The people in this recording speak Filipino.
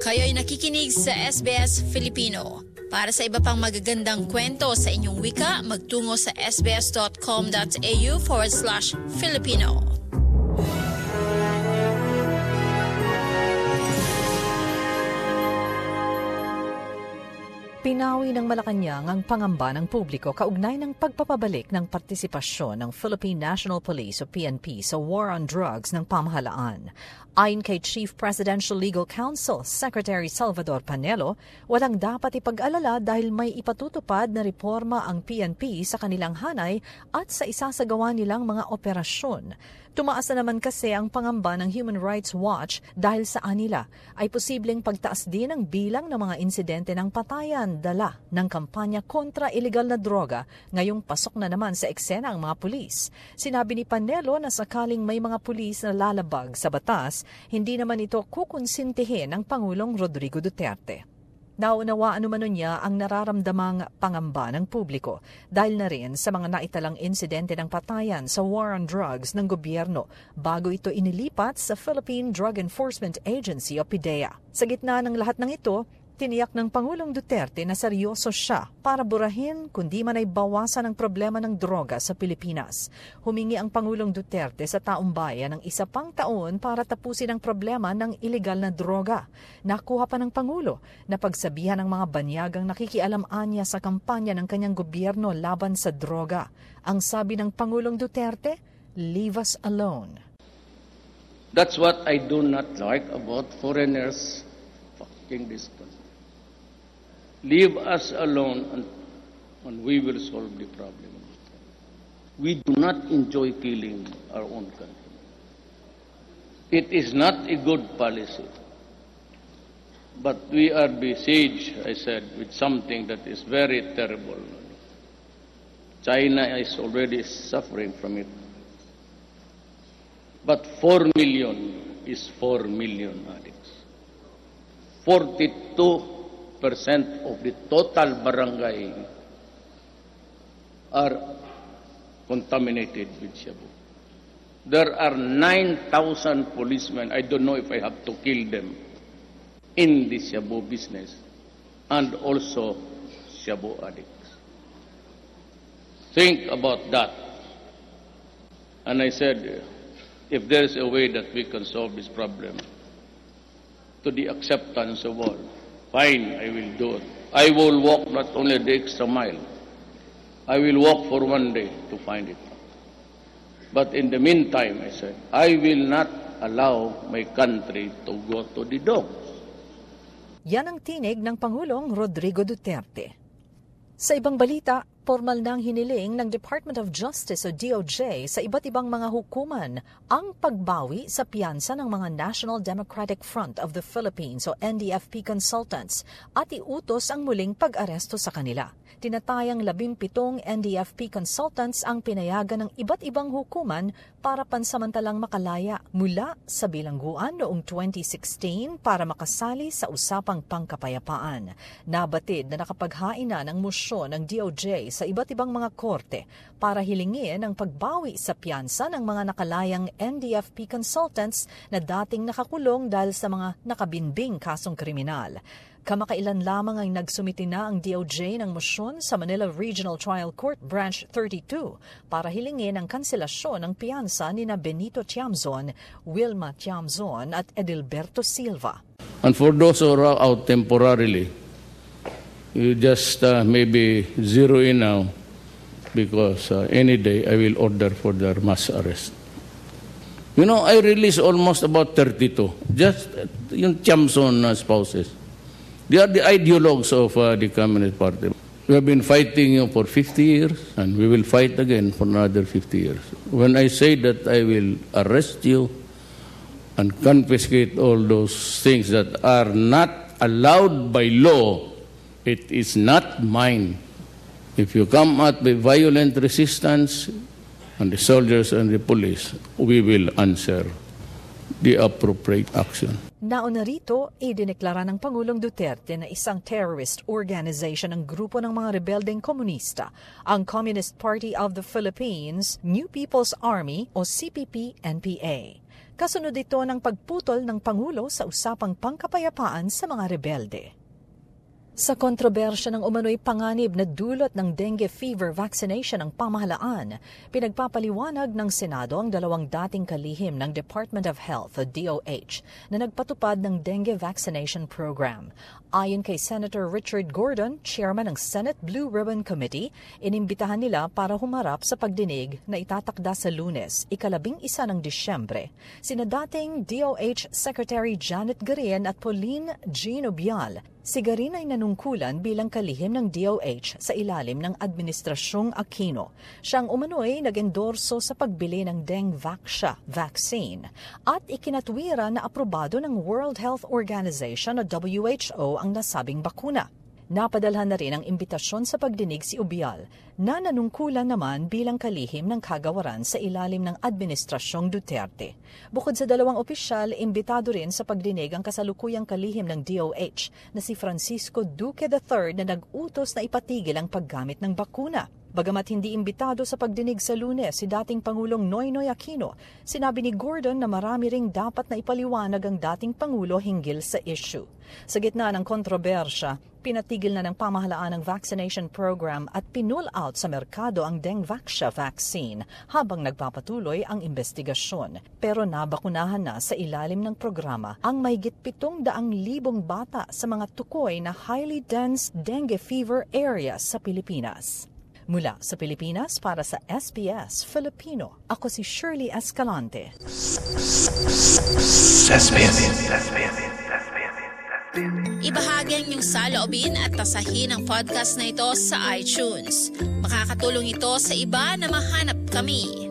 Kayo'y nakikinig sa SBS Filipino. Para sa iba pang magagandang kwento sa inyong wika, magtungo sa sbs.com.au/Filipino. Pinawi ng Malacanang ang pangamba ng publiko kaugnay ng pagpapabalik ng partisipasyon ng Philippine National Police o PNP sa war on drugs ng pamahalaan. Ayon kay Chief Presidential Legal Counsel Secretary Salvador Panelo, walang dapat ipag-alala dahil may ipatutupad na reforma ang PNP sa kanilang hanay at sa isasagawa nilang mga operasyon. Tumaas na naman kasi ang pangamba ng Human Rights Watch dahil sa anila ay posibleng pagtaas din ang bilang ng mga insidente ng patayan dala ng kampanya kontra illegal na droga ngayong pasok na naman sa eksena ang mga pulis. Sinabi ni Panelo na sakaling may mga pulis na lalabag sa batas, hindi naman ito kukonsintihin ng Pangulong Rodrigo Duterte. Naunawaan umano niya ang nararamdamang pangamba ng publiko dahil na rin sa mga naitalang insidente ng patayan sa war on drugs ng gobyerno bago ito inilipat sa Philippine Drug Enforcement Agency o PDEA. Sa gitna ng lahat ng ito, tiniyak ng Pangulong Duterte na seryoso siya para burahin kundi man ay bawasan ang problema ng droga sa Pilipinas. Humingi ang Pangulong Duterte sa taong bayan ng isa pang taon para tapusin ang problema ng iligal na droga. Nakuha pa ng Pangulo na pagsabihan ng mga banyagang nakikialam-anya sa kampanya ng kanyang gobyerno laban sa droga. Ang sabi ng Pangulong Duterte, "Leave us alone." That's what I do not like about foreigners fucking this country. Leave us alone and we will solve the problem. We do not enjoy killing our own country. It is not a good policy. But we are besieged, I said, with something that is very terrible. China is already suffering from it. But 4 million is 4 million addicts. 42% of the total barangay are contaminated with shabu. There are 9,000 policemen, I don't know if I have to kill them, in the shabu business, and also shabu addicts. Think about that. And I said, if there is a way that we can solve this problem, to the acceptance of all, fine, I will do it. I will walk not only the extra mile. I will walk for one day to find it. But in the meantime, I said, I will not allow my country to go to the dogs. Yan ang tinig ng Pangulong Rodrigo Duterte. Sa ibang balita, formal nang hiniling ng Department of Justice o DOJ sa iba't ibang mga hukuman ang pagbawi sa piyansa ng mga National Democratic Front of the Philippines o NDFP consultants at iutos ang muling pag-aresto sa kanila. Tinatayang 17 NDFP consultants ang pinayagan ng iba't ibang hukuman para pansamantalang makalaya mula sa bilangguan noong 2016 para makasali sa usapang pangkapayapaan. Nabatid na nakapaghain na ng mosyon ng DOJ sa iba't ibang mga korte para hilingin ang pagbawi sa piyansa ng mga nakalayang NDFP consultants na dating nakakulong dahil sa mga nakabinbing kasong kriminal. Kamakailan lamang ay nagsumiti na ang DOJ ng mosyon sa Manila Regional Trial Court Branch 32 para hilingin ang kanselasyon ng piyansa nina Benito Tiamzon, Wilma Tiamzon at Edilberto Silva. And for those who are out temporarily, you just maybe zero in now because any day I will order for their mass arrest. You know, I released almost about 32, just yung Tiamzon spouses. They are the ideologues of the Communist Party. We have been fighting for 50 years, and we will fight again for another 50 years. When I say that I will arrest you and confiscate all those things that are not allowed by law, it is not mine. If you come out with violent resistance, and the soldiers and the police, we will answer the appropriate action. Nauna rito, idineklara ng Pangulong Duterte na isang terrorist organization ng grupo ng mga rebeldeng komunista, ang Communist Party of the Philippines, New People's Army o CPP-NPA. Kasunod ito ng pagputol ng Pangulo sa usapang pangkapayapaan sa mga rebelde. Sa kontrobersya ng umano'y panganib na dulot ng dengue fever vaccination ng pamahalaan, pinagpapaliwanag ng Senado ang dalawang dating kalihim ng Department of Health o DOH na nagpatupad ng dengue vaccination program. Ayon kay Senator Richard Gordon, chairman ng Senate Blue Ribbon Committee, inimbitahan nila para humarap sa pagdinig na itatakda sa Lunes, 11 ng Disyembre. Sina dating DOH Secretary Janet Garin at Pauline Jean Ubial. Si Garin ay nanungkulan bilang kalihim ng DOH sa ilalim ng Administrasyong Aquino. Siyang umano'y nag-endorso sa pagbili ng Dengvaxia vaccine at ikinatwira na aprobado ng World Health Organization o WHO ang nasabing bakuna. Napadalhan na rin ang imbitasyon sa pagdinig si Ubial na nanungkulan naman bilang kalihim ng kagawaran sa ilalim ng Administrasyong Duterte. Bukod sa dalawang opisyal, imbitado rin sa pagdinig ang kasalukuyang kalihim ng DOH na si Francisco Duque III na nag-utos na ipatigil ang paggamit ng bakuna. Bagamat hindi imbitado sa pagdinig sa Lunes si dating Pangulong Noynoy Aquino, sinabi ni Gordon na marami ring dapat na ipaliwanag ang dating Pangulo hinggil sa issue. Sa gitna ng kontrobersya, pinatigil na ng pamahalaan ang vaccination program at pinull out sa merkado ang Dengvaxia vaccine habang nagpapatuloy ang investigasyon. Pero nabakunahan na sa ilalim ng programa ang mahigit 700,000 bata sa mga tukoy na highly dense dengue fever areas sa Pilipinas. Mula sa Pilipinas para sa SBS Filipino, ako si Shirley Escalante. Ibahagi ang inyong saloobin at tasahin ang podcast na ito sa iTunes. Makakatulong ito sa iba na mahanap kami.